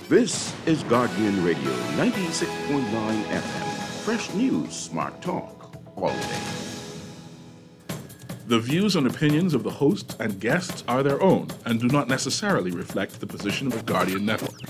This is Guardian Radio 96.9 FM. Fresh news, smart talk, all day. The views and opinions of the hosts and guests are their own and do not necessarily reflect the position of the Guardian Network.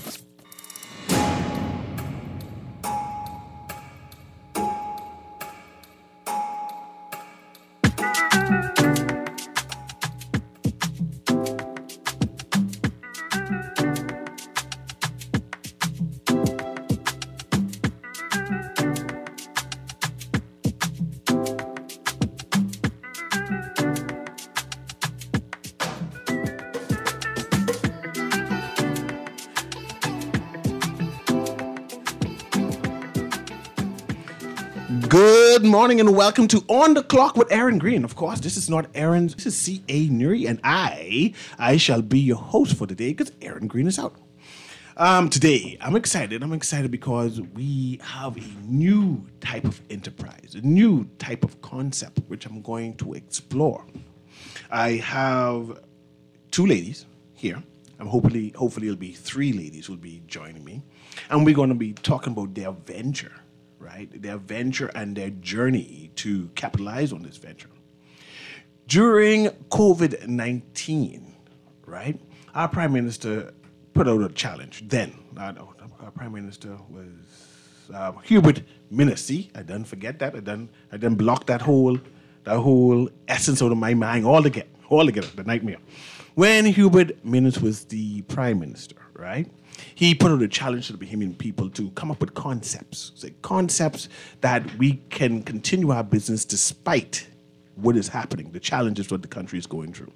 Good morning and welcome to On the Clock with Aaron Green. Of course, this is not Aaron, this is C.A. Nuri, and I shall be your host for today because Aaron Green is out. Today, I'm excited because we have a new type of enterprise, a new type of concept, which I'm going to explore. I have two ladies here. Hopefully it'll be three ladies who will be joining me. And we're going to be talking about their venture. Right? Their venture and their journey to capitalize on this venture. During COVID-19, right, our Prime Minister put out a challenge. Our Prime Minister was Hubert Minnis. See, I didn't forget that. I didn't block that whole essence out of my mind altogether, the nightmare. When Hubert Minnis was the Prime Minister, right? He put out a challenge to the Bahamian people to come up with concepts that we can continue our business despite what is happening, the challenges what the country is going through.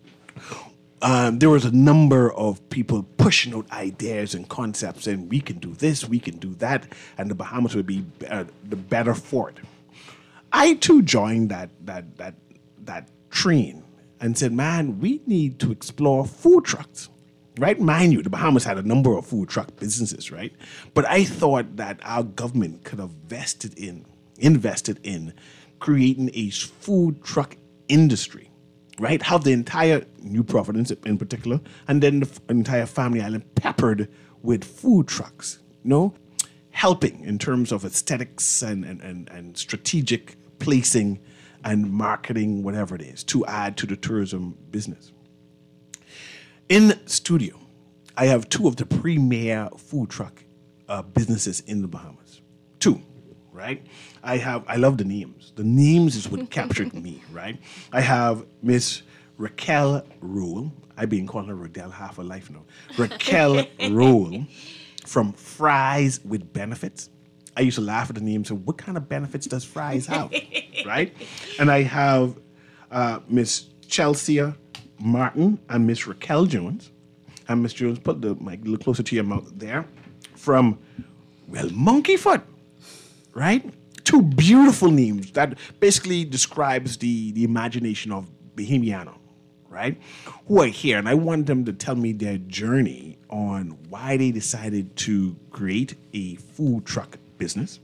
There was a number of people pushing out ideas and concepts, and we can do this, we can do that, and the Bahamas would be the better for it. I too joined that train and said, man, we need to explore food trucks. Right? Mind you, the Bahamas had a number of food truck businesses, right? But I thought that our government could have invested in creating a food truck industry, right? Have the entire New Providence in particular, and then the entire Family Island peppered with food trucks, helping in terms of aesthetics and strategic placing and marketing, whatever it is, to add to the tourism business. In studio, I have two of the premier food truck businesses in the Bahamas. Two, right? I love the names. The names is what captured me, right? I have Miss Raquel Rule. I've been calling her Rodell half her life now. Raquel Rule from Fries with Benefits. I used to laugh at the name. So what kind of benefits does Fries have, right? And I have Miss Chelsea Martin and Miss Raquel Jones. And Miss Jones, put the mic a little closer to your mouth there. From, Monkey Foot, right? Two beautiful names that basically describes the imagination of Bahamiano, right? Who are here, and I want them to tell me their journey on why they decided to create a food truck business.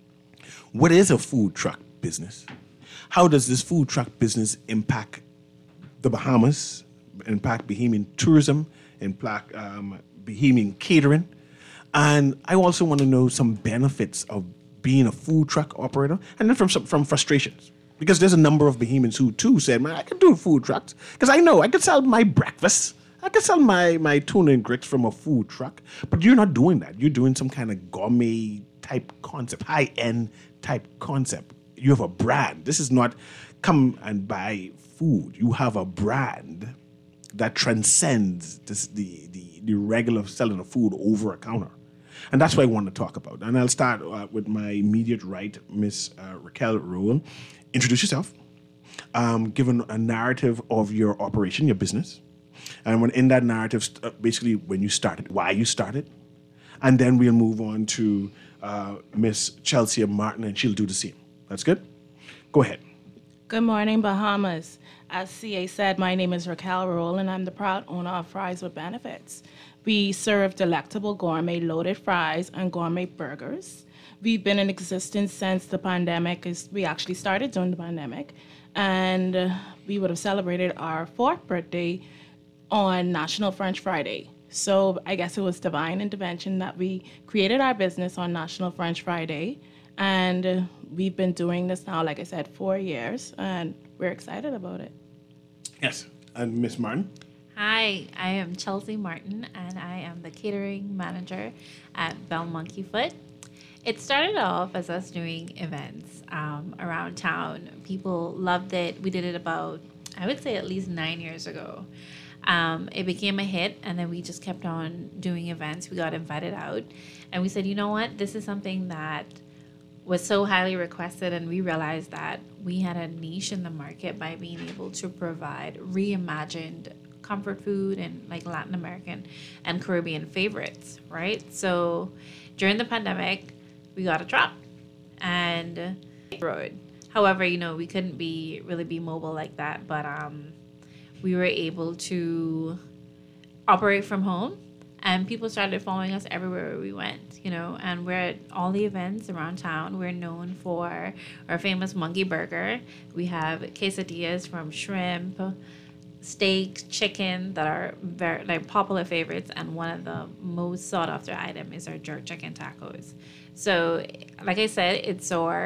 What is a food truck business? How does this food truck business impact the Bahamas, impact Bahamian tourism, impact Bahamian catering? And I also want to know some benefits of being a food truck operator, and then from frustrations. Because there's a number of Bahamians who too said, man, I can do food trucks. Because I know I could sell my breakfast. I could sell my tuna and grits from a food truck. But you're not doing that. You're doing some kind of gourmet type concept, high-end type concept. You have a brand. This is not come and buy food. You have a brand that transcends the regular selling of food over a counter. And that's what I want to talk about. And I'll start with my immediate right, Miss Raquel Rule. Introduce yourself. Give a narrative of your operation, your business. And when in that narrative, basically when you started, why you started. And then we'll move on to Miss Chelsea Martin, and she'll do the same. That's good? Go ahead. Good morning, Bahamas. As CA said, my name is Raquel Rule, and I'm the proud owner of Fries with Benefits. We serve delectable gourmet loaded fries and gourmet burgers. We've been in existence since the pandemic. We actually started during the pandemic, and we would have celebrated our 4th birthday on National French Friday. So I guess it was divine intervention that we created our business on National French Friday. And we've been doing this now, like I said, 4 years, and we're excited about it. Yes. And Miss Martin? Hi, I am Chelsea Martin, and I am the catering manager at Bell Monkey Foot. It started off as us doing events around town. People loved it. We did it about, I would say, at least 9 years ago. It became a hit, and then we just kept on doing events. We got invited out, and we said, you know what? This is something that was so highly requested, and we realized that we had a niche in the market by being able to provide reimagined comfort food and like Latin American and Caribbean favorites, right? So during the pandemic, we got a truck and road. However, we couldn't really be mobile like that, but we were able to operate from home, and people started following us everywhere we went, and we're at all the events around town. We're known for our famous monkey burger. We have quesadillas from shrimp, steak, chicken that are very popular favorites, and one of the most sought after item is our jerk chicken tacos. So, like I said,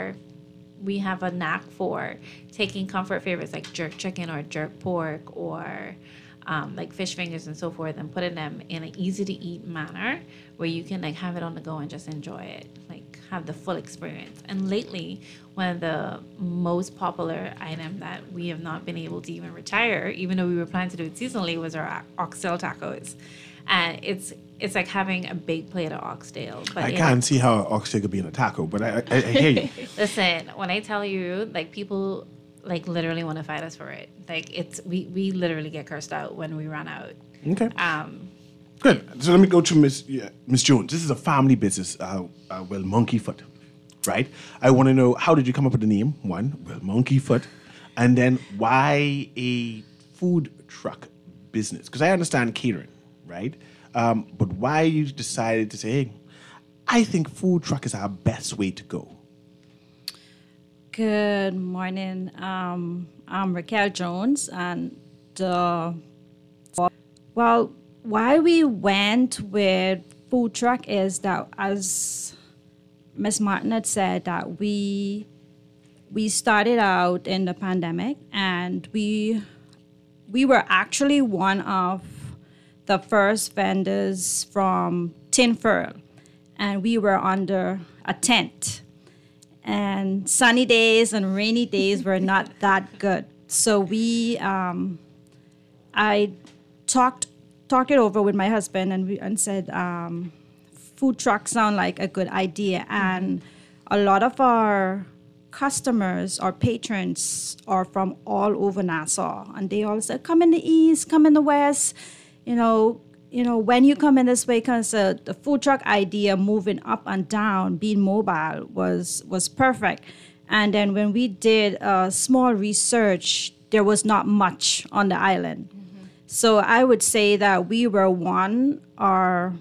we have a knack for taking comfort favorites like jerk chicken or jerk pork or like fish fingers and so forth, and putting them in an easy to eat manner where you can like have it on the go and just enjoy it, like have the full experience. And lately, one of the most popular item that we have not been able to even retire, even though we were planning to do it seasonally, was our oxtail tacos. And it's like having a big plate of oxtail. But I can't see how oxtail could be in a taco, but I hear you. Listen, when I tell you, like, people like literally want to fight us for it. Like, we literally get cursed out when we run out. Okay. Good. So let me go to Miss Jones. This is a family business, Monkey Foot, right? I want to know, how did you come up with the name? One, Monkey Foot, and then why a food truck business? Because I understand catering, right? But why you decided to say, hey, I think food truck is our best way to go? Good morning. I'm Raquel Jones, and why we went with food truck is that, as Ms. Martin had said, that we started out in the pandemic, and we were actually one of the first vendors from Tin Furl, and we were under a tent. And sunny days and rainy days were not that good. So I talked it over with my husband, and said, food trucks sound like a good idea. And a lot of our customers or patrons are from all over Nassau, and they all said, come in the east, come in the west, when you come in this way, because the food truck idea, moving up and down, being mobile, was perfect. And then when we did a small research, there was not much on the island. Mm-hmm. So I would say that we were one of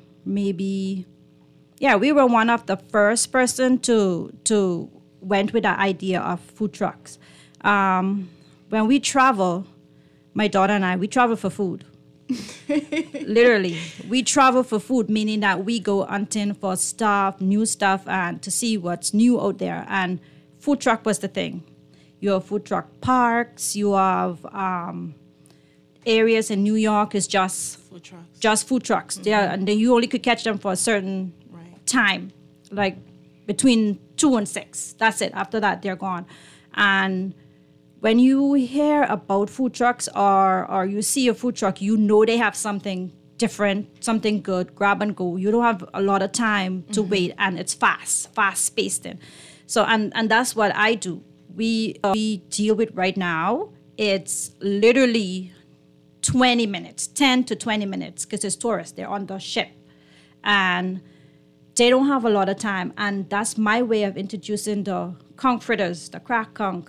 the first person to went with the idea of food trucks. When we travel, my daughter and I, we travel for food. Literally, we travel for food, meaning that we go hunting for new stuff, and to see what's new out there. And food truck was the thing. You have food truck parks. You have areas in New York is just food trucks. Mm-hmm. Yeah, and then you only could catch them for a certain time, like between 2 and 6. That's it. After that, they're gone. And when you hear about food trucks or you see a food truck, they have something different, something good, grab and go. You don't have a lot of time to wait, and it's fast-paced. So, and that's what I do. We deal with right now, it's literally 20 minutes, 10 to 20 minutes, because it's tourists. They're on the ship. And they don't have a lot of time. And that's my way of introducing the conch fritters, the crack conch,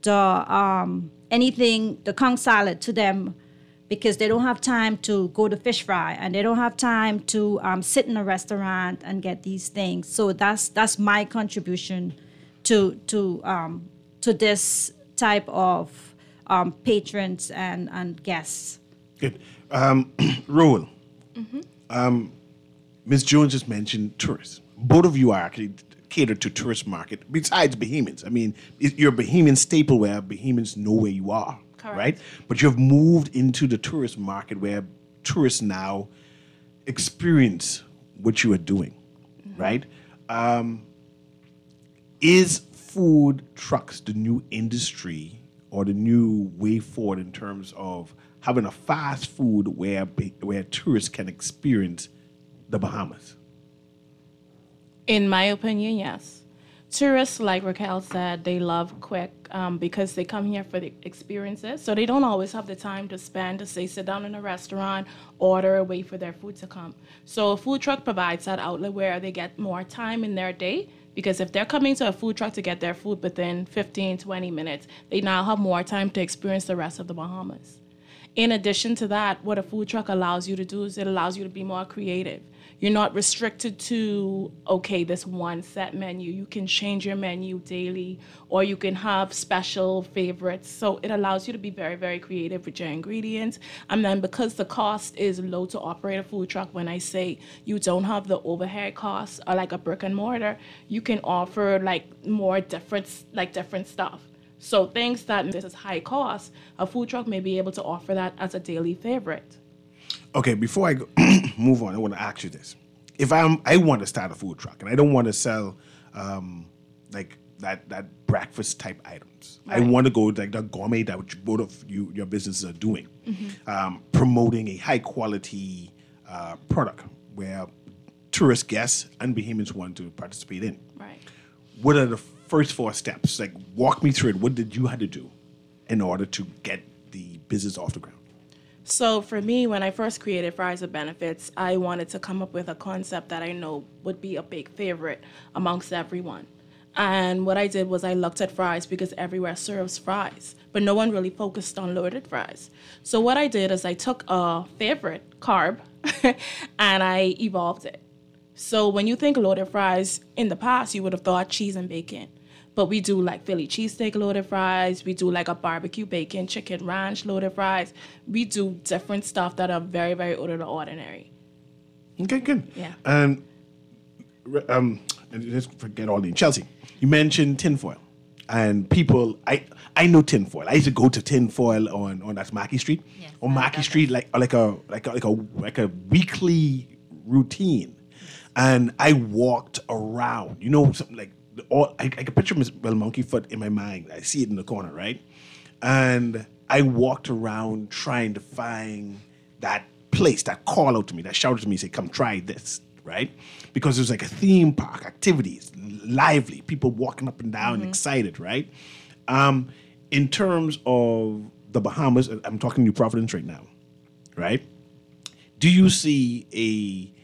the conch salad to them, because they don't have time to go to fish fry, and they don't have time to sit in a restaurant and get these things. So that's my contribution to this type of patrons and guests. Good. Roel, Ms. Jones just mentioned tourists. Both of you are actually catered to tourist market besides Bahamians. I mean, you're a Bahamian staple where Bahamians know where you are, Correct. right? But you've moved into the tourist market where tourists now experience what you are doing, right? Is food trucks the new industry or the new way forward in terms of having a fast food where tourists can experience the Bahamas? In my opinion, yes. Tourists, like Raquel said, they love quick because they come here for the experiences. So they don't always have the time to spend to say sit down in a restaurant, order, wait for their food to come. So a food truck provides that outlet where they get more time in their day, because if they're coming to a food truck to get their food within 15, 20 minutes, they now have more time to experience the rest of the Bahamas. In addition to that, what a food truck allows you to do is it allows you to be more creative. You're not restricted to, okay, this one set menu. You can change your menu daily, or you can have special favorites. So it allows you to be very, very creative with your ingredients. And then because the cost is low to operate a food truck, when I say you don't have the overhead costs or like a brick and mortar, you can offer like more different stuff. So things that this is high cost, a food truck may be able to offer that as a daily favorite. Okay, before I go, move on, I want to ask you this. If I want to start a food truck and I don't want to sell like that breakfast type items, right. I want to go like the gourmet that which both of your businesses are doing, promoting a high quality product where tourist guests and Bahamians want to participate in. Right. What are the first 4 steps? Like, walk me through it. What did you have to do in order to get the business off the ground? So for me, when I first created Fries with Benefits, I wanted to come up with a concept that I know would be a big favorite amongst everyone. And what I did was I looked at fries because everywhere serves fries, but no one really focused on loaded fries. So what I did is I took a favorite carb and I evolved it. So when you think loaded fries, in the past, you would have thought cheese and bacon. But we do like Philly cheesesteak loaded fries. We do like a barbecue bacon chicken ranch loaded fries. We do different stuff that are very, very out of the ordinary. Okay, good. Yeah. And let's forget all the Chelsea. You mentioned tinfoil, and people. I know tinfoil. I used to go to tinfoil on that Mackey Street. Yes, on Mackey Street, like a weekly routine, and I walked around. You know, something like. I can picture Miss Bell Monkey Foot in my mind. I see it in the corner, right? And I walked around trying to find that place that called out to me, that shouted to me, say, come try this, right? Because it was like a theme park, activities, lively, people walking up and down, excited, right? In terms of the Bahamas, I'm talking New Providence right now, right? Do you see a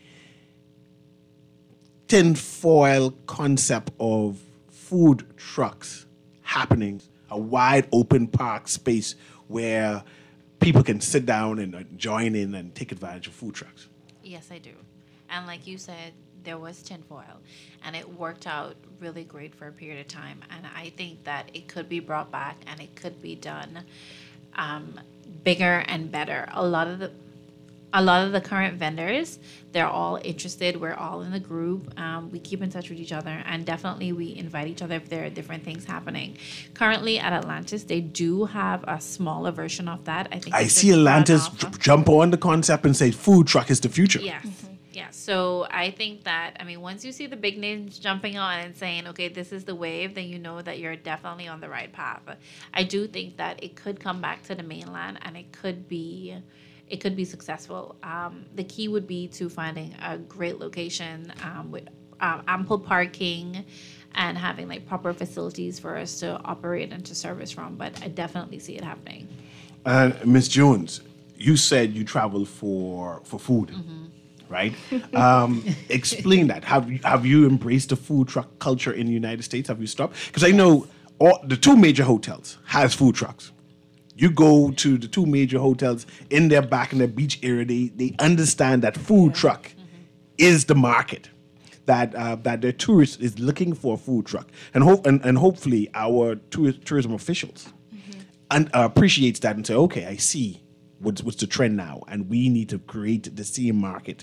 tinfoil concept of food trucks happening, a wide open park space where people can sit down and join in and take advantage of food trucks? Yes, I do. And like you said, there was tinfoil, and it worked out really great for a period of time. And I think that it could be brought back, and it could be done bigger and better. A lot of the current vendors, they're all interested. We're all in the group. We keep in touch with each other, and definitely we invite each other if there are different things happening. Currently at Atlantis, they do have a smaller version of that. I see Atlantis jump on the concept and say food truck is the future. Yes. Yeah, so I think that, once you see the big names jumping on and saying, okay, this is the wave, then you know that you're definitely on the right path. I do think that it could come back to the mainland, and it could be successful. The key would be to finding a great location with ample parking and having like proper facilities for us to operate and to service from. But I definitely see it happening. Ms. Jones, you said you travel for food, right? Explain that. Have you embraced the food truck culture in the United States? Have you stopped? Because I know the 2 major hotels has food trucks. You go to the 2 major hotels in their beach area, they understand that food truck is the market, that their tourist is looking for a food truck. And hopefully our tourism officials appreciates that and say, okay, I see what's the trend now, and we need to create the same market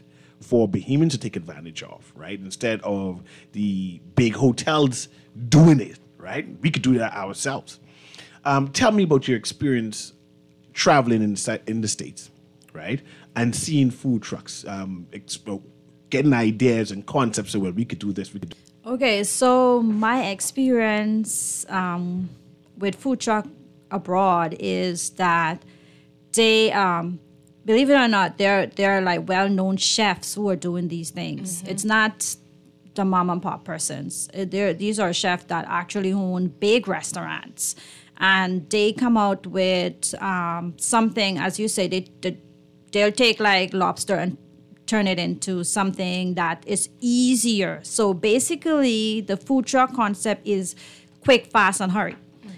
for Bahamians to take advantage of, right? Instead of the big hotels doing it, right? We could do that ourselves. Tell me about your experience traveling in the States, right? And seeing food trucks, getting ideas and concepts of, well, we could do this, we could do. Okay, so my experience with food truck abroad is that they, believe it or not, they're like well-known chefs who are doing these things. It's not the mom and pop persons. These are chefs that actually own big restaurants, and they come out with something, as you say, they'll take like lobster and turn it into something that is easier. So basically, the food truck concept is quick, fast, and hurry.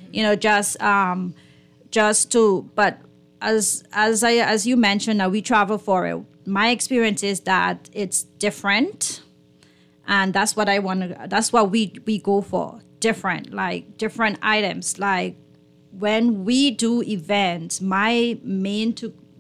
But as you mentioned, we travel for it. My experience is that it's different, and that's what I want to. That's what we go for. Different items. Like when we do events, my main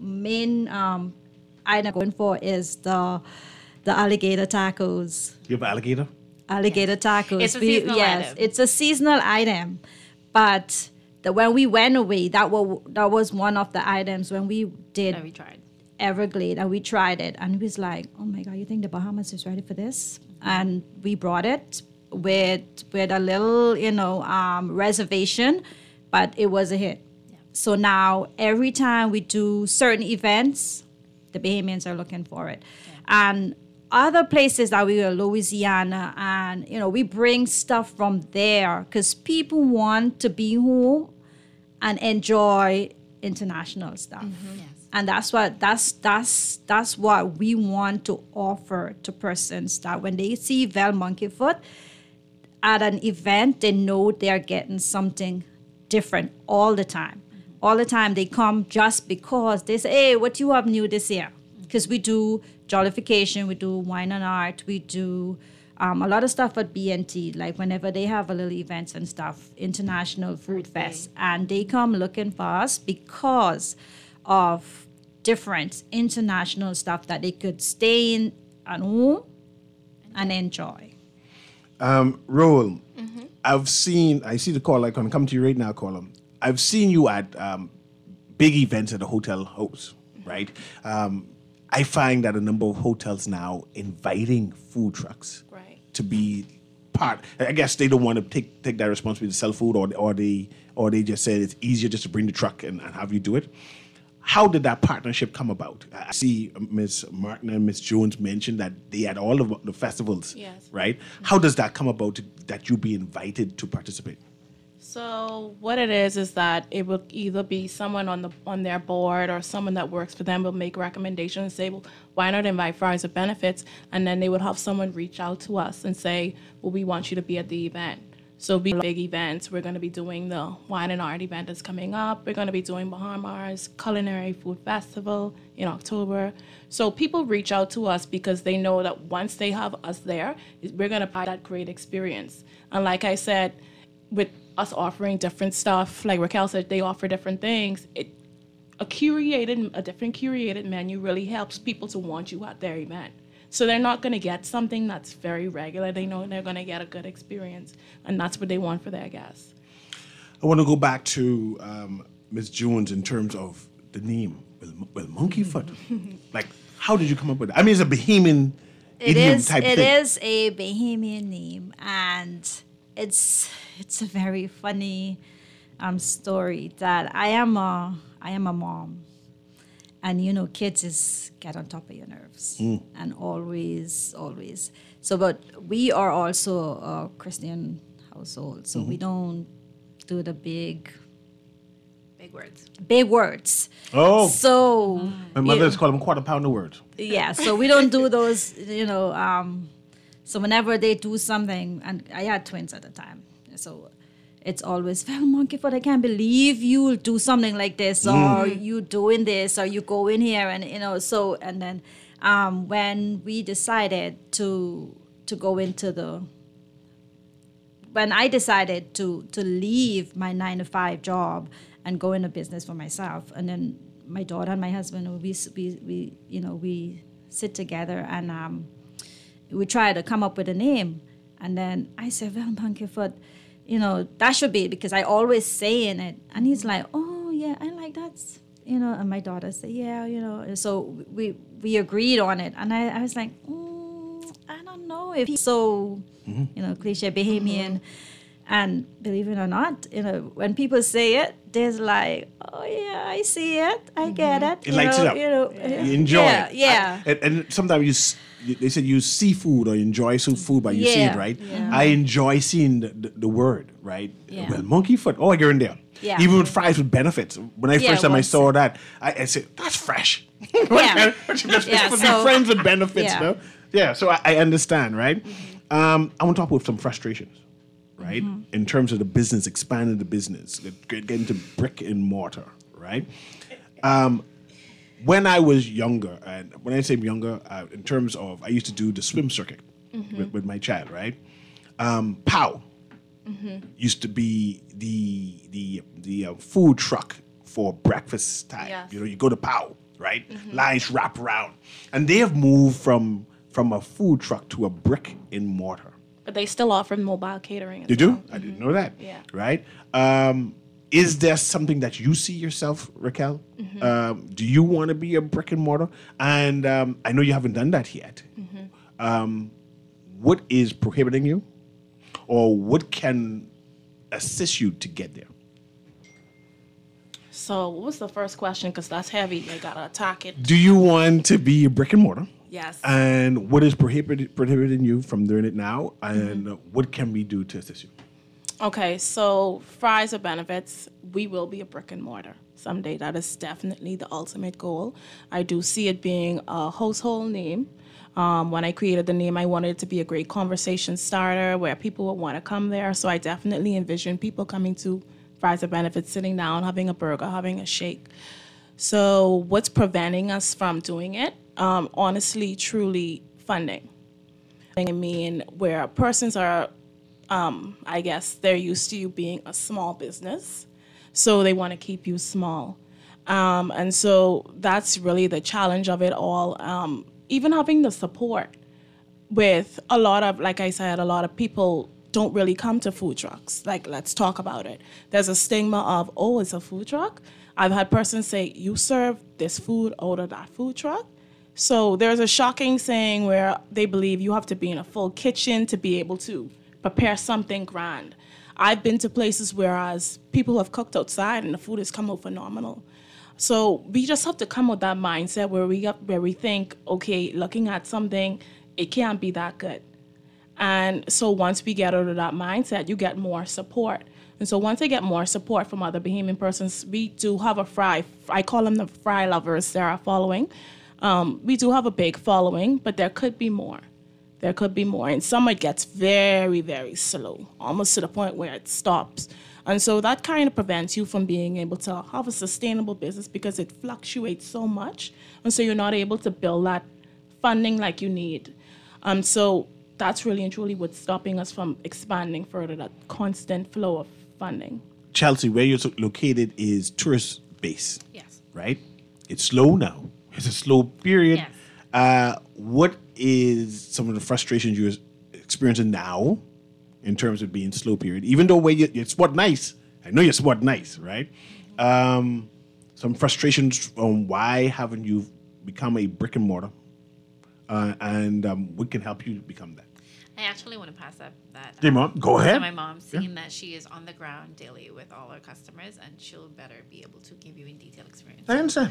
item going for is the alligator tacos. You have alligator? Alligator tacos. It's a seasonal item. It's a seasonal item, but when we went away, that was one of the items when we did. That we tried. Everglade, and we tried it, and it was like, oh my God, you think the Bahamas is ready for this? And we brought it with a little, reservation, but it was a hit. Yeah. So now every time we do certain events, the Bahamians are looking for it. Yeah. And other places that we go, Louisiana, and we bring stuff from there because people want to be home and enjoy international stuff. Mm-hmm. Yes. And that's what we want to offer to persons, that when they see Vel Monkeyfoot at an event, they know they're getting something different all the time. Mm-hmm. All the time they come just because they say, hey, what you have new this year? Because we do jollification, we do wine and art, we do a lot of stuff at BNT, like whenever they have a little events and stuff, International Food Fest, and they come looking for us because of different international stuff that they could stay in at home and enjoy. Roel, I see the call icon. Come to you right now, Colum. I've seen you at big events at the hotel host, right? I find that a number of hotels now inviting food trucks to be part. I guess they don't want to take that responsibility to sell food, or they just said it's easier just to bring the truck and have you do it. How did that partnership come about? I see Ms. Martin and Ms. Jones mentioned that they had all of the festivals, yes, right? Mm-hmm. How does that come about that you be invited to participate? So what it is that it will either be someone on their board or someone that works for them will make recommendations and say, well, why not invite Fries with Benefits? And then they would have someone reach out to us and say, well, we want you to be at the event. So big events. We're going to be doing the Wine and Art event that's coming up. We're going to be doing Bahamas Culinary Food Festival in October. So people reach out to us because they know that once they have us there, we're going to provide that great experience. And like I said, with us offering different stuff, like Raquel said, they offer different things. A different curated menu really helps people to want you at their event. So they're not going to get something that's very regular. They know they're going to get a good experience, and that's what they want for their guests. I want to go back to Ms. Jones in terms of the name, well, Monkeyfoot. Like, how did you come up with it? I mean, it's a Bahamian idiom type thing. It is a Bahamian name, and it's a very funny story that I am a mom. And, kids get on top of your nerves. And always. So, but we are also a Christian household. So we don't do the big words. Oh. So. My mother's called them quarter pounder words. Yeah. So we don't do those, so whenever they do something, and I had twins at the time. So it's always, well, Monkeyfoot, I can't believe you'll do something like this, or you doing this, or you go in here, and so, and then when we decided to go into when I decided to leave my 9-to-5 job and go into business for myself, and then my daughter and my husband, we sit together and we try to come up with a name. And then I said, well, Monkeyfoot, that should be it, because I always saying it. And he's like, oh, yeah, I like that. And my daughter said, yeah, And so we agreed on it. And I was like, I don't know if he's so, cliche Bahamian. And believe it or not, when people say it, there's like, oh yeah, I see it, I get it. It lights it up. You enjoy it. Yeah. And sometimes they said you see food or you enjoy some food, but you see it, right? Yeah. I enjoy seeing the word, right? Yeah. Well, Monkeyfoot, I get in there. Yeah. Even with fries with benefits. When I first time I once- saw that, I said, that's fresh. Yeah. It's for the friends with benefits, Yeah. no? Yeah, so I understand, right? I want to talk about some frustrations, right? In terms of the business, expanding the business, getting to brick and mortar, right? When I was younger, and when I say younger, in terms of, I used to do the swim circuit with my child, right? POW used to be the food truck for breakfast time. Yes. You go to POW, right? Lines wrap around. And they have moved from a food truck to a brick and mortar. But they still offer mobile catering. As You do? well. I didn't know that. Yeah. Right? Is there something that you see yourself, Raquel? Do you want to be a brick and mortar? And I know you haven't done that yet. What is prohibiting you? Or what can assist you to get there? So what was the first question? Because that's heavy. I got to attack it. Do you want to be a brick and mortar? Yes. And what is prohibiting you from doing it now? And what can we do to assist you? Okay, so Fries or Benefits, we will be a brick and mortar someday. That is definitely the ultimate goal. I do see it being a household name. When I created the name, I wanted it to be a great conversation starter where people would want to come there. So I definitely envision people coming to Fries or Benefits, sitting down, having a burger, having a shake. So what's preventing us from doing it? Honestly, truly, funding. I mean, where persons are, I guess they're used to you being a small business, so they want to keep you small. And so that's really the challenge of it all. Even having the support with a lot of, like I said, a lot of people don't really come to food trucks. Like, let's talk about it. There's a stigma of, oh, it's a food truck. I've had persons say, you serve this food out of that food truck. So there's a shocking saying where they believe you have to be in a full kitchen to be able to prepare something grand. I've been to places whereas people have cooked outside and the food has come out phenomenal. So we just have to come with that mindset where we think, okay, looking at something, it can't be that good. And so once we get out of that mindset, you get more support. And so once I get more support from other Bahamian persons, we do have a fry. I call them the fry lovers. They're our following. We do have a big following, but there could be more. There could be more. In summer, it gets very, very slow, almost to the point where it stops. And so that kind of prevents you from being able to have a sustainable business because it fluctuates so much. And so you're not able to build that funding like you need. So that's really and truly what's stopping us from expanding further, that constant flow of funding. Chelsea, where you're located is tourist base. Yes. Right? It's slow now. It's a slow period. Yes. What is some of the frustrations you're experiencing now in terms of being slow period? Even though you spot nice, I know you spot nice, right? Some frustrations on why haven't you become a brick and mortar, and what can help you become that? I actually want to pass up that. Hey, Mom, go ahead. To my mom, seeing that she is on the ground daily with all our customers, and she'll better be able to give you in detail experience. I understand.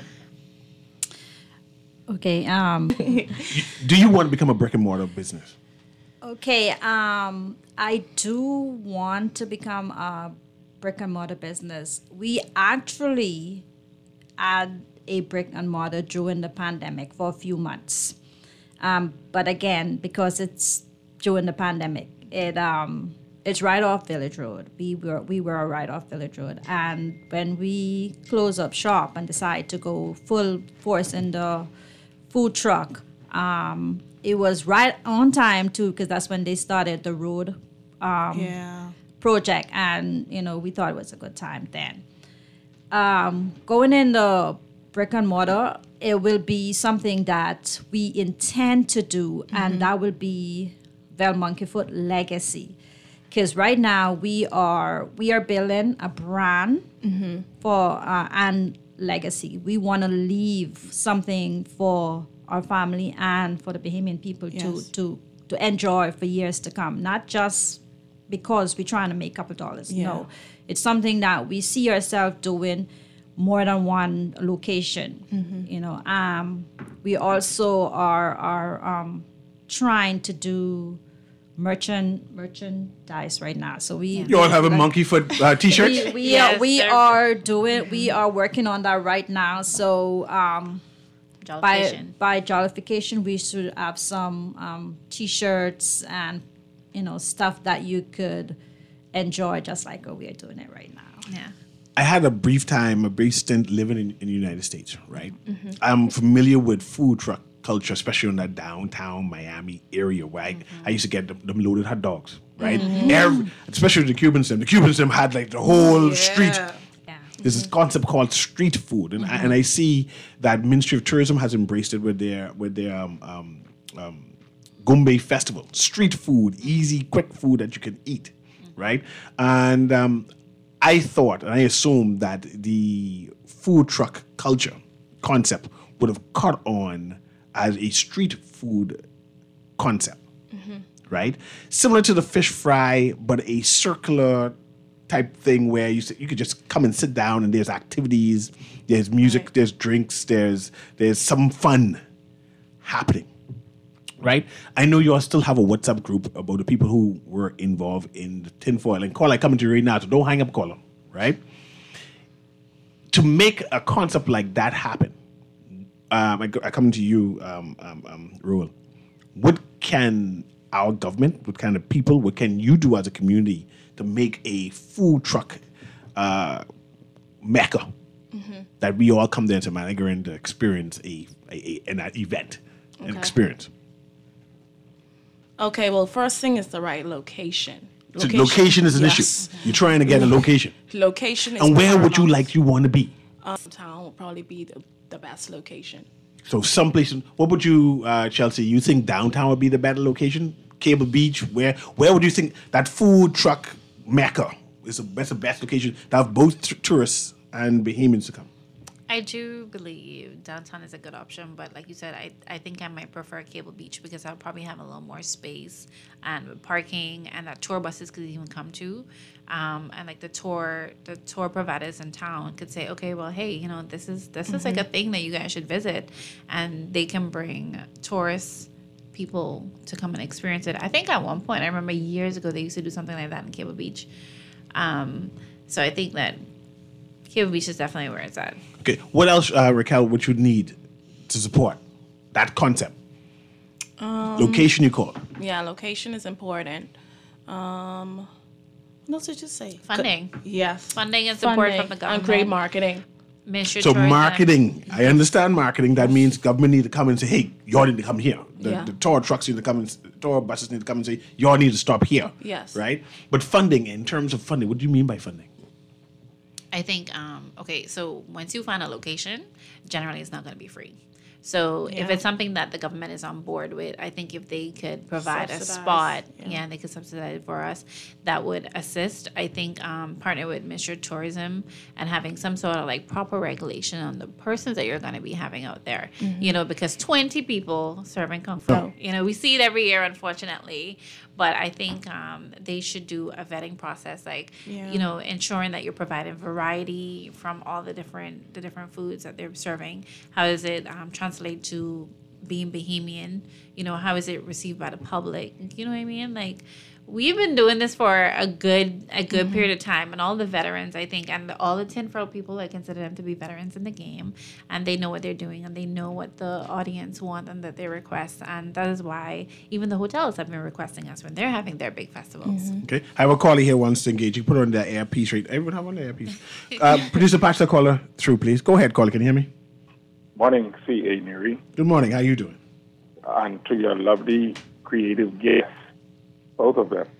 Okay. Do you want to become a brick and mortar business? Okay. I do want to become a brick and mortar business. We actually had a brick and mortar during the pandemic for a few months. But again, because it's during the pandemic, it's right off Village Road. We were right off Village Road. And when we close up shop and decide to go full force in the food truck, it was right on time too, because that's when they started the road project, and we thought it was a good time then. Going in the brick and mortar, it will be something that we intend to do, and that will be Vel Monkeyfoot legacy. Because right now we are building a brand for and legacy. We want to leave something for our family and for the Bahamian people to enjoy for years to come. Not just because we're trying to make a couple dollars. No, it's something that we see ourselves doing more than one location. You know, we also are trying to do merchandise right now. So you all have a Monkeyfoot t-shirt. We are working on that right now. So by Jollification, we should have some t-shirts and stuff that you could enjoy, just like we are doing it right now. Yeah. I had a brief stint living in the United States, right? I'm familiar with food truck culture, especially in that downtown Miami area where I used to get them loaded hot dogs, right? Especially the Cuban Sim. The Cuban Sim had like the whole street. Yeah. There's this concept called street food, and I see that Ministry of Tourism has embraced it with their Gombe Festival. Street food, easy, quick food that you can eat, right? And I thought and I assumed that the food truck culture concept would have caught on as a street food concept, right? Similar to the fish fry, but a circular type thing where you could just come and sit down and there's activities, there's music, there's drinks, there's some fun happening, right? I know you all still have a WhatsApp group about the people who were involved in the tinfoil. And Carla, coming to you right now, so don't hang up, Carla, right? To make a concept like that happen, I come to you, Roel. What can our government, what kind of people, what can you do as a community to make a food truck mecca that we all come there to Manigaran to experience an event, an experience? Okay, well, first thing is the right location. So location is an issue. You're trying to get a location. Location is and where would you paramount. want to be? Town would probably be the best location. So someplace. What would you, Chelsea? You think downtown would be the better location? Cable Beach. Where would you think that food truck mecca is the best location to have both tourists and Bahamians to come? I do believe downtown is a good option, but like you said, I think I might prefer Cable Beach because I'll probably have a little more space and with parking, and that tour buses could even come to, and like the tour providers in town could say, okay, well, hey, this is like a thing that you guys should visit, and they can bring tourists, people to come and experience it. I think at one point, I remember years ago, they used to do something like that in Cable Beach. So I think that Cable Beach is definitely where it's at. Okay. What else, Raquel, would you need to support that concept? Location, you call. Yeah, location is important. What else did you say? Funding. Yes. Funding and support from the government. And great marketing. So marketing, I understand marketing. That means government need to come and say, hey, y'all need to come here. The tour trucks need to come and tour buses need to come and say, y'all need to stop here. Yes. Right? But funding, in terms of funding, what do you mean by funding? I think, so once you find a location, generally it's not going to be free. So if it's something that the government is on board with, I think if they could provide a spot, they could subsidize it for us, that would assist. I think partner with Ministry of Tourism and having some sort of like proper regulation on the persons that you're going to be having out there, because 20 people serving kung fu, we see it every year, unfortunately. But I think they should do a vetting process, ensuring that you're providing variety from all the different foods that they're serving. How does it translate to being Bahamian? How is it received by the public? You know what I mean? Like, we've been doing this for a good period of time, and all the veterans, I think, and all the tinfoil people, I consider them to be veterans in the game, and they know what they're doing, and they know what the audience want and that they request, and that is why even the hotels have been requesting us when they're having their big festivals. Okay, I have a caller here wants to engage. You put on the earpiece, right? Everyone have on the earpiece. Producer, patch the caller through, please. Go ahead, caller. Can you hear me? Morning, C.A. Nuri. Good morning. How you doing? And to your lovely, creative guests, both of them.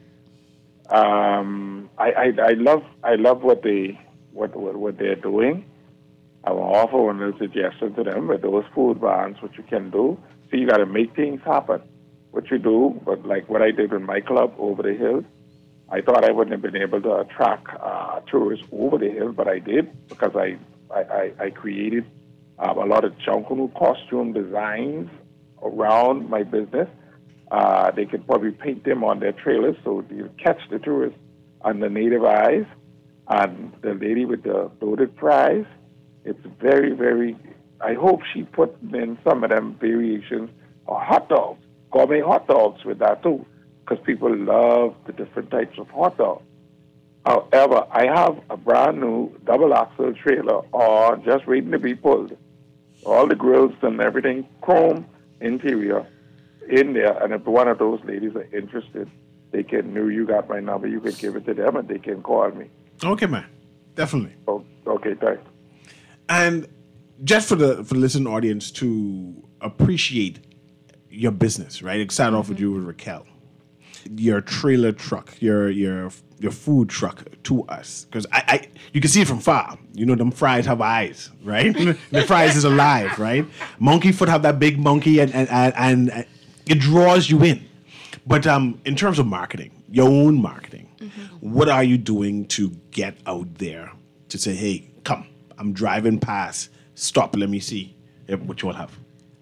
I love what they're doing, I will offer one little suggestion to them with those food brands, what you can do. So you got to make things happen. What you do, but like what I did with my club over the hills, I thought I wouldn't have been able to attract tourists over the hills, but I did because I created a lot of Junkanoo costume designs around my business. They could probably paint them on their trailers so you catch the tourists on the native eyes. And the lady with the loaded fries, it's very, very, I hope she put in some of them variations of hot dogs, gourmet hot dogs with that too, because people love the different types of hot dogs. However, I have a brand new double axle trailer on, just waiting to be pulled. All the grills and everything, chrome interior in there. And if one of those ladies are interested, they can know you got my number. You can give it to them and they can call me. Okay, man. Definitely. Oh, okay, thanks. And just for the listening audience to appreciate your business, right? It started off with you with Raquel. Your trailer truck, your food truck to us, because I you can see it from far. You know, them fries have eyes, right? The fries is alive, right? Monkey Foot have that big monkey, and it draws you in. But in terms of marketing, your own marketing, what are you doing to get out there to say, hey, come, I'm driving past, stop, let me see what you all have.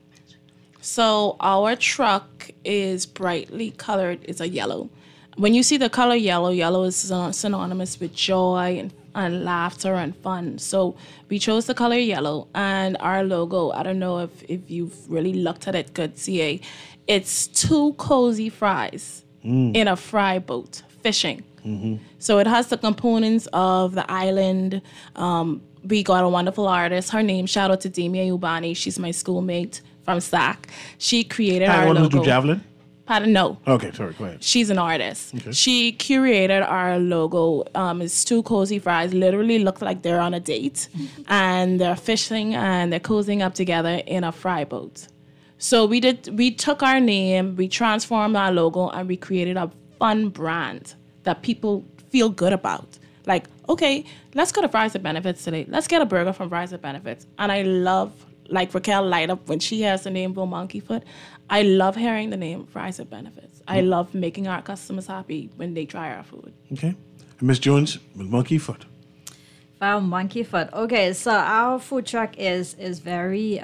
So our truck is brightly colored. It's a yellow. When you see the color yellow, yellow is synonymous with joy and laughter and fun. So we chose the color yellow, and our logo, I don't know if you've really looked at it, good CA, it's two cozy fries in a fry boat fishing. So it has the components of the island. We got a wonderful artist. Her name, shout out to Demia Ubani. She's my schoolmate from SAC. She created our logo. One who do javelin? Pardon, no. Okay, sorry, go ahead. She's an artist. Okay. She curated our logo. It's two cozy fries. Literally look like they're on a date. And they're fishing and they're cozying up together in a fry boat. So we took our name, we transformed our logo, and we created a fun brand that people feel good about. Like, okay, let's go to Fries with Benefits today. Let's get a burger from Fries with Benefits. And I love, like Raquel light up when she has the name Bill Monkey Foot. I love hearing the name Fries with Benefits. I love making our customers happy when they try our food. Okay. And Ms. Jones, with Monkey Foot. Wow, Monkey Foot. Okay, so our food truck is very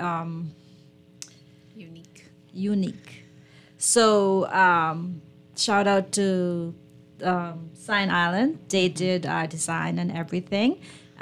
unique. So shout out to Sign Island. They did our design and everything.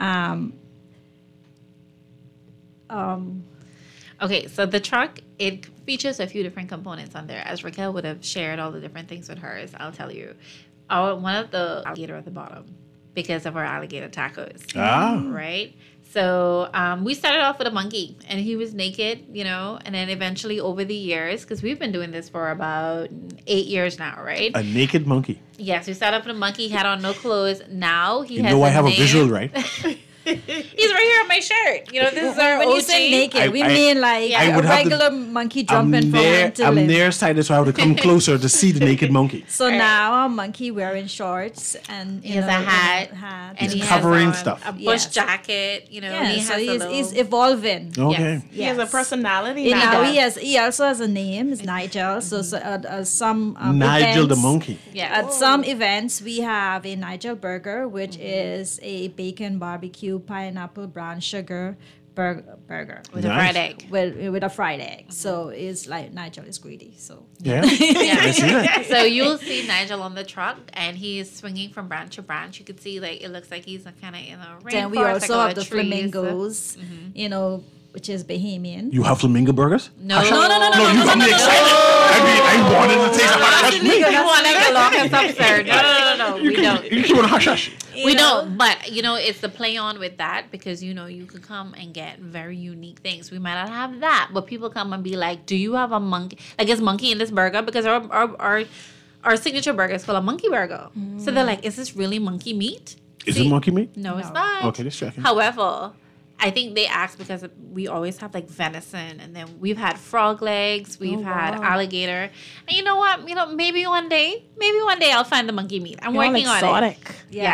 Okay, so the truck, it features a few different components on there. As Raquel would have shared all the different things with hers, I'll tell you. One of the alligator at the bottom because of our alligator tacos. Right? So we started off with a monkey, and he was naked, and then eventually over the years, because we've been doing this for about 8 years now, right? A naked monkey. Yes, we started off with a monkey, had on no clothes. Now he has I have name. a visual, right? He's right here on my shirt. This is our When OG. you say naked, we mean like I a would have to- regular monkey jumping from limb to I'm limb. nearsighted, so I have to come closer to see the naked monkey. So now our monkey wearing shorts and He has a hat, and he covering has on stuff. a bush Yes. jacket. He yeah, has so a he's little... evolving. Okay. He has a personality And now. now he also has a name. It's Nigel. So some Nigel events, the monkey. Yeah. At some events, we have a Nigel burger, which is a bacon barbecue pineapple brown sugar burger with a Nice. fried egg. with a fried egg. So it's like Nigel is greedy. So Yeah. I see that. So you'll see Nigel on the truck, and he's swinging from branch to branch. You can see, it looks like he's kind of in a rainforest. then we also like have the flamingos, which is Bahamian. You have flamingo burgers? No, No, you got me excited. I wanted to taste a hot hush meat. You want to lock us up, sir? No. We don't. You keep on hush hush. We don't, but it's the play on with that because you could come and get very unique things. We might not have that, but people come and be like, "Do you have a monkey? Like, is monkey in this burger?" Because our signature burger is called a monkey burger. So they're like, "Is this really monkey meat?" Is it monkey meat? No, it's not. Okay, just checking. However, I think they ask because we always have venison, and then we've had frog legs, we've had alligator, and you know what? Maybe one day I'll find the monkey meat. I'm working on it. Exotic. Yes.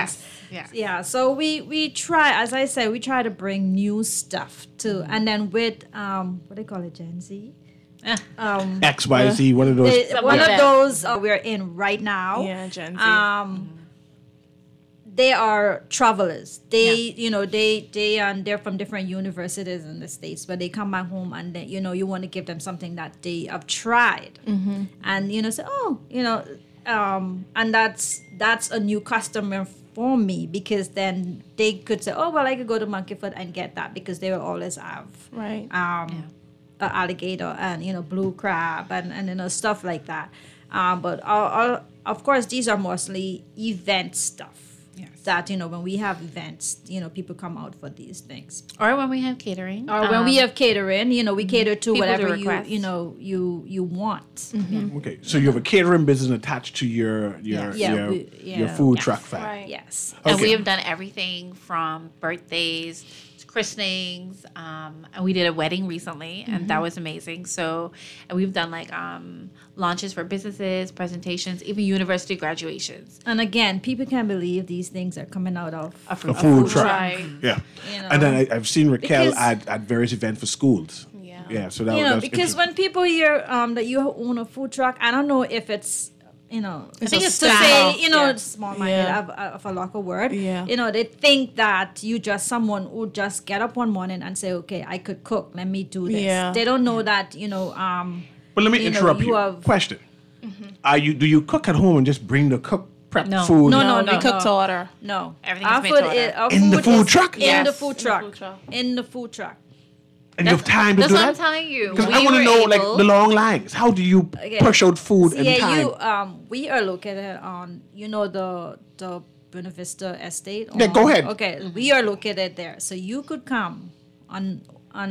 Yeah. Yeah, so we try, as I said, we try to bring new stuff too, and then with what do they call it, Gen Z? XYZ, one of those. One of those we're in right now. Yeah, Gen Z. They are travelers. They, they're from different universities in the States, but they come back home and then, you want to give them something that they have tried, and say, and that's a new customer for me, because then they could say, oh well, I could go to Monkey Foot and get that, because they will always have Right. an alligator and blue crab and stuff like that. But of course, these are mostly event stuff. Yes. That when we have events, people come out for these things. Or when we have catering. Or when we have catering, we cater to whatever request. you want. Mm-hmm. Okay, so you have a catering business attached to your food truck factory. Right. Yes. And Okay. we have done everything from birthdays, christenings, and we did a wedding recently, and that was amazing. So, and we've done like launches for businesses, presentations, even university graduations. And again, people can't believe these things are coming out of A food truck. Right. Yeah. And then I've seen Raquel Because- at various events for schools. Yeah. Yeah, so that was because when people hear that you own a food truck, I don't know if it's I think it's to small. say small-minded Yeah. of a local word. Yeah. They think that you just someone who just get up one morning and say, okay, I could cook, let me do this. Yeah. They don't know that But let me interrupt you you. have- Question: Do you cook at home and just bring the prep No. food? No. We cook to order. No, Everything Our is made food to order. our In the food is truck? In Yes. the food truck. food truck. In the food truck. And you have time to That's do what I'm that? telling you. Because We I want to were know like able- the long lines. How do you push out food in time? We are located on the Buena Vista Estate. Yeah, go ahead. Okay, we are located there, so you could come on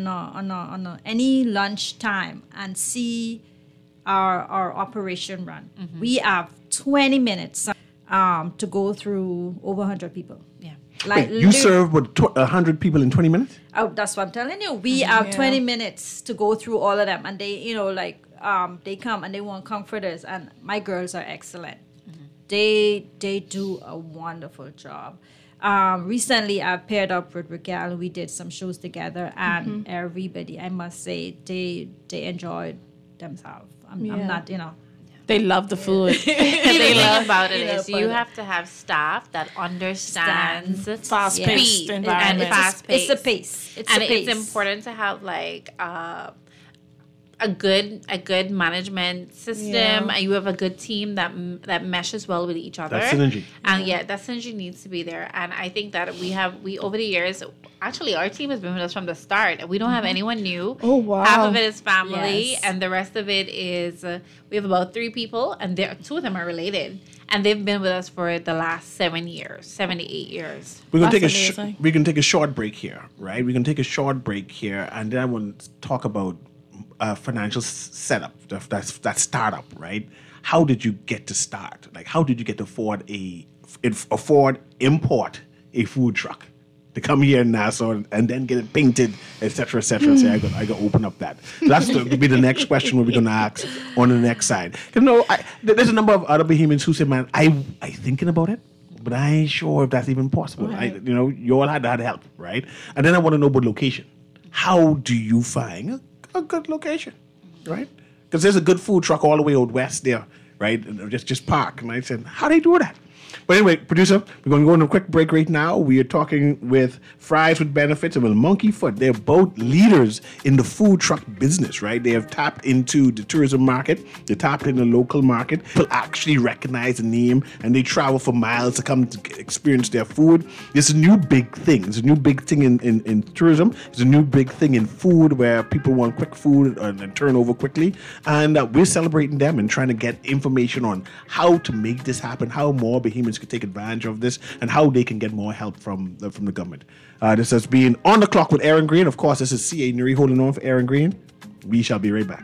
any lunch time and see our operation run. We have 20 minutes to go through over 100 people. Yeah. Like You serve 100 people in 20 minutes? Oh, that's what I'm telling you. We have 20 minutes to go through all of them, and they, they come and they want comforters, and my girls are excellent. They do a wonderful job. Recently, I paired up with Raquel. We did some shows together, and everybody, I must say, they enjoyed themselves. I'm not, They love the food. The thing about it you know, is you but- have to have staff that understands Fast-paced speed environment. and fast pace. It's a pace. And it's important to have like a good management system, Yeah. and you have a good team that meshes well with each other. That's synergy. And that synergy needs to be there. And I think that we over the years, actually our team has been with us from the start, and we don't have anyone new. Oh, wow. Half of it is family, Yes. and the rest of it is we have about 3 people, and two of them are related, and they've been with us for the last 7 to 8 years. We're gonna That's take amazing. we're gonna take a short break here, right? We're gonna take a short break here, and then I want to talk about financial setup, that startup, right? How did you get to start? Like, how did you get to import a food truck to come here in Nassau and then get it painted, et cetera, et cetera? Say, I got to open up that. So that's to be the next question we're going to ask on the next side. Because there's a number of other Bahamians who say, man, I thinking about it, but I ain't sure if that's even possible. Right. You all had help, right? And then I want to know about location. How do you find a good location, right? Because there's a good food truck all the way out west there, right? And just park. And I said, how do they do that? But anyway, producer, we're going to go on a quick break right now. We are talking with Fries with Benefits and with Monkey Foot. They're both leaders in the food truck business, right? They have tapped into the tourism market. They tapped in the local market. People actually recognize the name, and they travel for miles to come to experience their food. It's a new big thing. It's a new big thing in tourism. It's a new big thing in food where people want quick food and turn over quickly. And we're celebrating them and trying to get information on how to make this happen, how more Bahamians could take advantage of this, and how they can get more help from the government. This has been On the Clock with Aaron Green. Of course, this is C.A. Nuri holding on for Aaron Green. We shall be right back.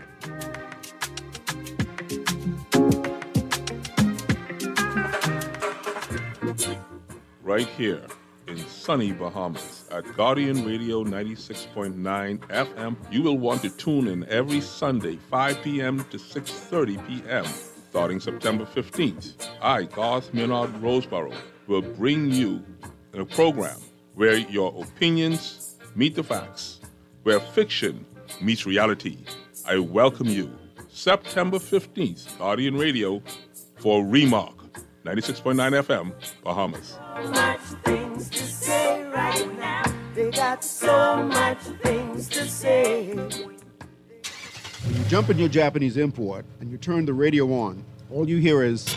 Right here in sunny Bahamas at Guardian Radio 96.9 FM. You will want to tune in every Sunday, 5 p.m. to 6:30 p.m. starting September 15th. I, Garth Minard Roseborough, will bring you a program where your opinions meet the facts, where fiction meets reality. I welcome you September 15th, Guardian Radio for Remark, 96.9 FM, Bahamas. So much things to say right now. They got so much things to say. When you jump in your Japanese import and you turn the radio on, all you hear is...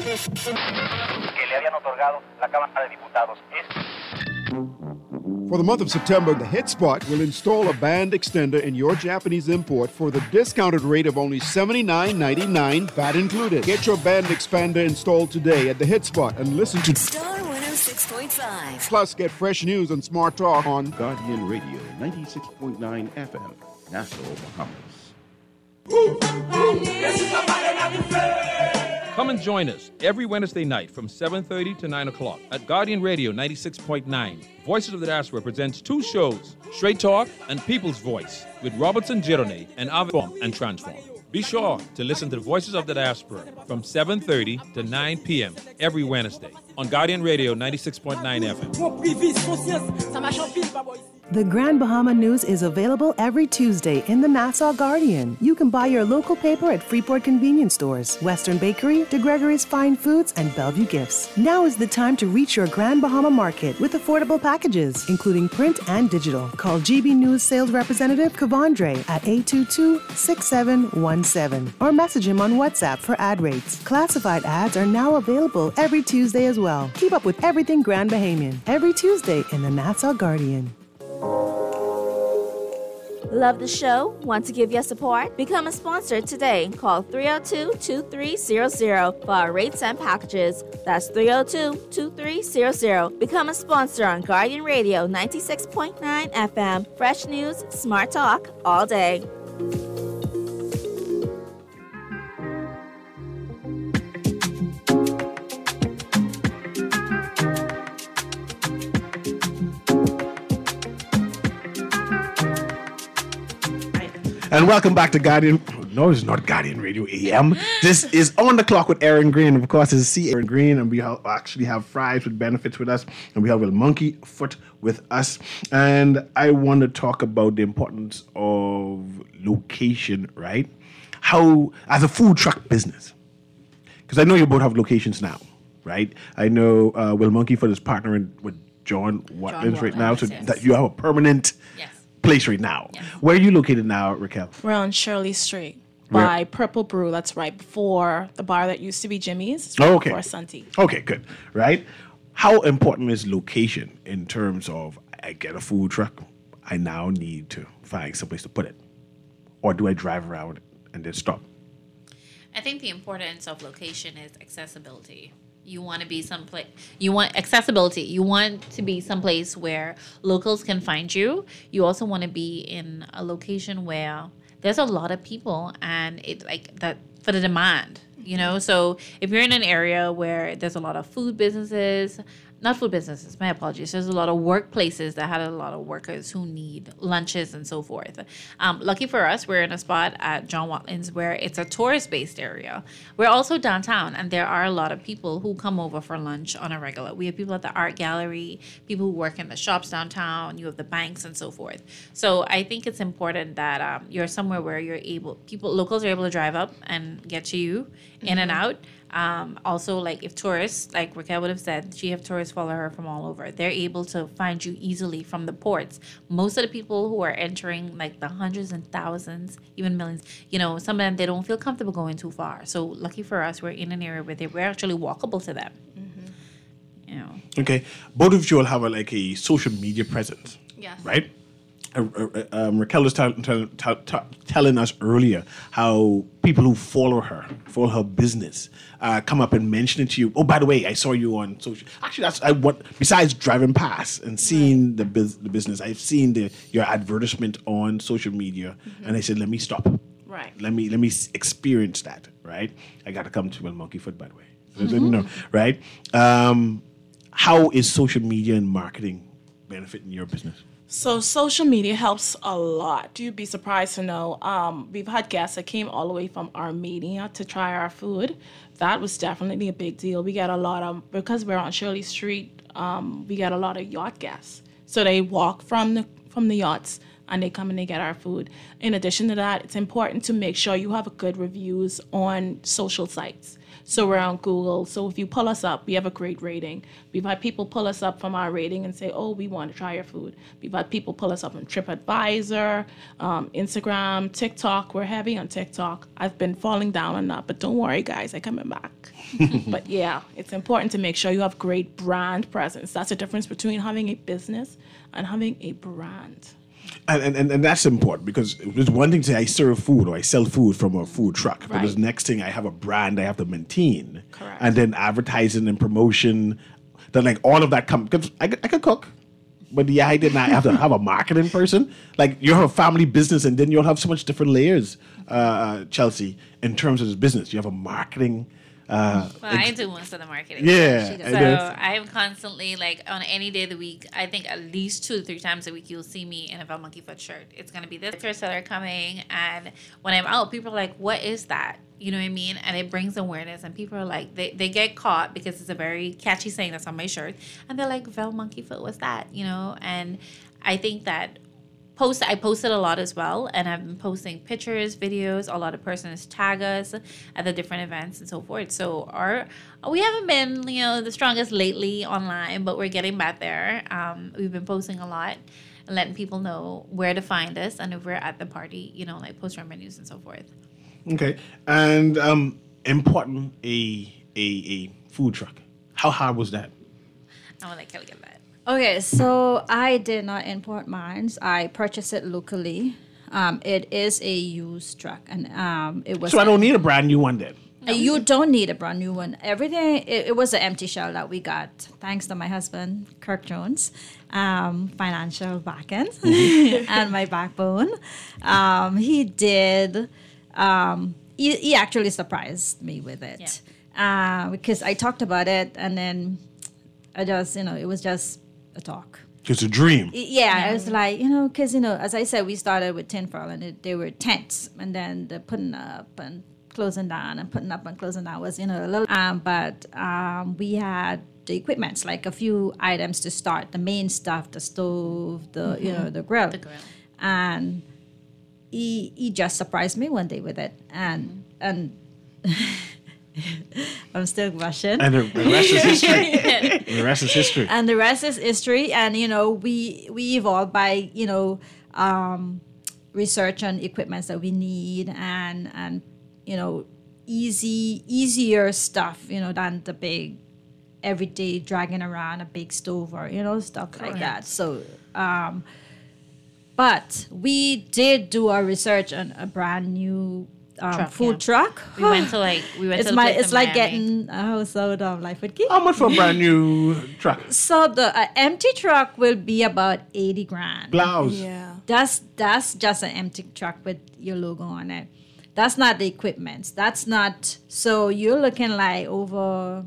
For the month of September, the Hit Spot will install a band extender in your Japanese import for the discounted rate of only $79.99, VAT included. Get your band expander installed today at the Hit Spot and listen to Star 106.5. Plus, get fresh news and smart talk on Guardian Radio 96.9 FM, Nassau, Bahamas. Come and join us every Wednesday night from 7:30 to 9 o'clock at Guardian Radio 96.9. Voices of the Diaspora presents two shows, Straight Talk and People's Voice, with Robertson Girone and Avon and Transform. Be sure to listen to the Voices of the Diaspora from 7:30 to 9 p.m. every Wednesday on Guardian Radio 96.9 FM. The Grand Bahama News is available every Tuesday in the Nassau Guardian. You can buy your local paper at Freeport convenience stores, Western Bakery, De Gregory's Fine Foods, and Bellevue Gifts. Now is the time to reach your Grand Bahama market with affordable packages, including print and digital. Call GB News sales representative Kavandre at 822-6717 or message him on WhatsApp for ad rates. Classified ads are now available every Tuesday as well. Keep up with everything Grand Bahamian every Tuesday in the Nassau Guardian. Love the show? Want to give your support? Become a sponsor today. Call 302-2300 for our rates and packages. That's 302-2300. Become a sponsor on Guardian Radio 96.9 FM. Fresh news, smart talk, all day. And welcome back to Guardian. No, it's not Guardian Radio AM. This is On the Clock with Aaron Green. Of course, this is C. Aaron Green, and we actually have Fries with Benefits with us, and we have Will Monkey Foot with us. And I want to talk about the importance of location, right? How, as a food truck business, because I know you both have locations now, right? I know Will Monkey Foot is partnering with John Watkins right now, so that you have a permanent place right now. Yes. Where are you located now, Raquel? We're on Shirley Street by Purple Brew. That's right before the bar that used to be Jimmy's. Okay. Before Sunty. Okay, good. Right? How important is location in terms of I get a food truck, I now need to find someplace to put it? Or do I drive around and then stop? I think the importance of location is accessibility. You want to be someplace. You want accessibility. You want to be someplace where locals can find you. You also want to be in a location where there's a lot of people and it's like that for the demand. You know, so if you're in an area where there's a lot of food businesses, not food businesses, my apologies. There's a lot of workplaces that had a lot of workers who need lunches and so forth. Lucky for us, we're in a spot at John Watkins where it's a tourist-based area. We're also downtown, and there are a lot of people who come over for lunch on a regular. We have people at the art gallery, people who work in the shops downtown, you have the banks and so forth. So I think it's important that you're somewhere where locals are able to drive up and get to you in and out. Also, like if tourists, like Raquel would have said, she have tourists follow her from all over. They're able to find you easily from the ports. Most of the people who are entering like the hundreds and thousands, even millions, you know, some of them, they don't feel comfortable going too far. So lucky for us, we're in an area where we're actually walkable to them. Mm-hmm. You know. Okay. Both of you will have a social media presence. Yes. Right? Raquel was telling us earlier how people who follow her business, come up and mention it to you. Oh, by the way, I saw you on social. Actually, besides driving past and seeing the business, I've seen your advertisement on social media, and I said, let me stop. Right. Let me experience that. Right. I got to come to Monkey Foot, by the way. You know, right. How is social media and marketing benefiting your business? So social media helps a lot. You'd be surprised to know. We've had guests that came all the way from Armenia to try our food. That was definitely a big deal. We get a lot of, because we're on Shirley Street, we get a lot of yacht guests. So they walk from the yachts and they come and they get our food. In addition to that, it's important to make sure you have good reviews on social sites. So we're on Google. So if you pull us up, we have a great rating. We've had people pull us up from our rating and say, oh, we want to try your food. We've had people pull us up on TripAdvisor, Instagram, TikTok. We're heavy on TikTok. I've been falling down on that, but don't worry, guys, I'm coming back. But yeah, it's important to make sure you have great brand presence. That's the difference between having a business and having a brand. And that's important because there's one thing to say I serve food or I sell food from a food truck. But there's next thing I have a brand I have to maintain. Correct. And then advertising and promotion. Then like all of that comes. I could cook. But the idea that I have to have a marketing person. Like you have a family business and then you'll have so much different layers, Chelsea, in terms of this business. You have a marketing. I do most of the marketing. Yeah. So I'm constantly, like, on any day of the week, I think at least 2 to 3 times a week, you'll see me in a Vel Monkey Foot shirt. It's going to be this tourists that are coming. And when I'm out, people are like, what is that? You know what I mean? And it brings awareness. And people are like, they get caught because it's a very catchy saying that's on my shirt. And they're like, Vel Monkey Foot, what's that? You know? And I think that I posted a lot as well, and I've been posting pictures, videos. A lot of persons tag us at the different events and so forth. So we haven't been, the strongest lately online, but we're getting back there. We've been posting a lot and letting people know where to find us, and if we're at the party, like post our menus and so forth. Okay, and importing a food truck. How hard was that? I want to tell you that. Okay, so I did not import mine. I purchased it locally. It is a used truck, and it was. So I don't need a brand new one then. No. You don't need a brand new one. Everything. It was an empty shell that we got, thanks to my husband, Kirk Jones, financial backing, and my backbone. He did. He actually surprised me with it, because I talked about it, and then I just, it was just a talk. It's a dream. Yeah, it's like, because, as I said, we started with tinfoil and they were tents, and then the putting up and closing down and putting up and closing down was, a little, but we had the equipments, like a few items to start, the main stuff, the stove, the, the grill. And he just surprised me one day with it. And I'm still Russian. And the rest is history. The rest is history. And the rest is history. And, we evolved by, research on equipments that we need and easier stuff, than the big everyday dragging around a big stove or, stuff like that. So, but we did do our research on a brand new food truck. We went to it's like getting a house out of Life with Key. How much for a brand new truck? So the empty truck will be about 80 grand. Blouse. Yeah. That's just an empty truck with your logo on it. That's not the equipment. That's not. So you're looking like over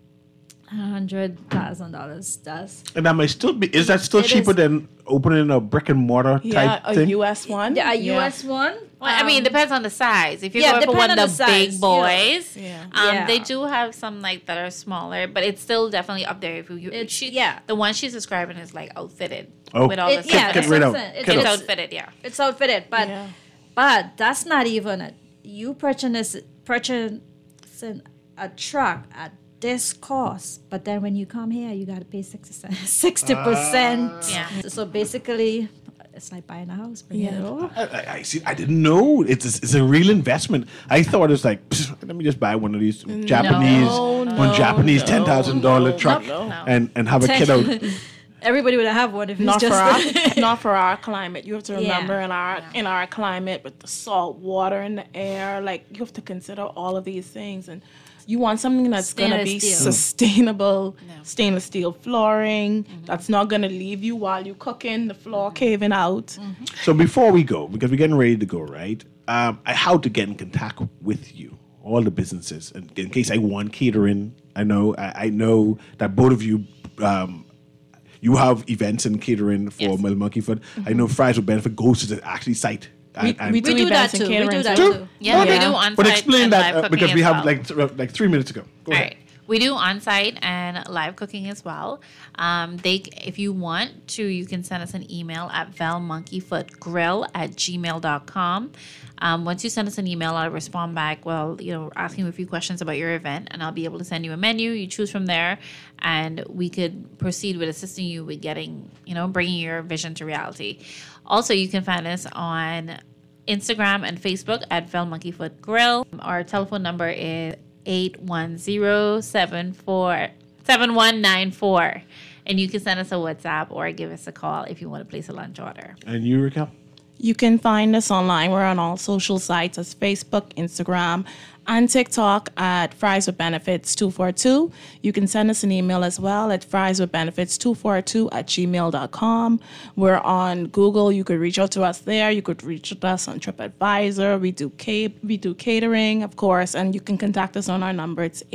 $100,000. And that might still be. Is that still cheaper than opening a brick and mortar type thing? Yeah, a US one. Yeah, a US one. Well, it depends on the size. If you're going for one of the big boys, they do have some like that are smaller, but it's still definitely up there. The one she's describing is like outfitted with all the stuff. It's outfitted, It's outfitted, but that's not even you purchasing a truck at this cost, but then when you come here, you got to pay 60%. Yeah. So basically, it's like buying a house. I see. I didn't know it's a real investment. I thought it's like, let me just buy one of these Japanese $10,000 truck and have a kid out. Everybody would have one if it's not for our climate. You have to remember in our climate with the salt water in the air, like you have to consider all of these things. And you want something that's going to be sustainable, stainless steel flooring, that's not going to leave you while you're cooking, the floor caving out. So before we go, because we're getting ready to go, right? How to get in contact with you, all the businesses, and in case I want catering. I know that both of you, you have events and catering for Mel Monkey Foot. I know Fries with Benefit goes to the actually site. We do that too. We do that too. Yeah, we do on-site. But explain and that live because cooking we as have well. like 3 minutes to go. Go All ahead. right. We do on-site and live cooking as well. If you want to, you can send us an email at velmonkeyfootgrill@gmail.com. Once you send us an email, I'll respond back, asking you a few questions about your event, and I'll be able to send you a menu. You choose from there, and we could proceed with assisting you with getting, bringing your vision to reality. Also, you can find us on Instagram and Facebook at Vel Monkey Foot Grill. Our telephone number is 810-74-7194. And you can send us a WhatsApp or give us a call if you want to place a lunch order. And you, Raquel? You can find us online. We're on all social sites as Facebook, Instagram, and TikTok at Fries with Benefits 242. You can send us an email as well at frieswithbenefits242@gmail.com. We're on Google. You could reach out to us there. You could reach out to us on TripAdvisor. We do catering, of course, and you can contact us on our number. It's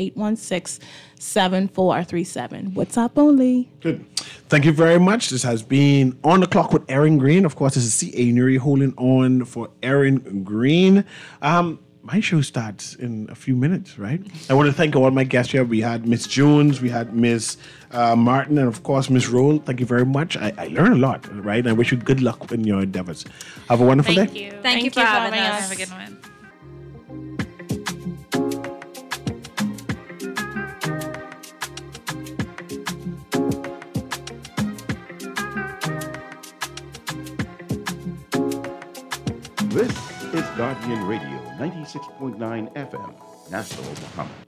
816-7437. WhatsApp only. Good. Thank you very much. This has been On the Clock with Erin Green. Of course, this is C.A. Nuri holding on for Erin Green. My show starts in a few minutes, right? I want to thank all my guests here. We had Miss Jones, we had Miss Martin, and of course, Miss Roll. Thank you very much. I learned a lot, right? I wish you good luck in your endeavors. Have a wonderful day. Thank you. Thank you for having us. Have a good one. This is Guardian Radio 96.9 FM, Nassau, Bahamas.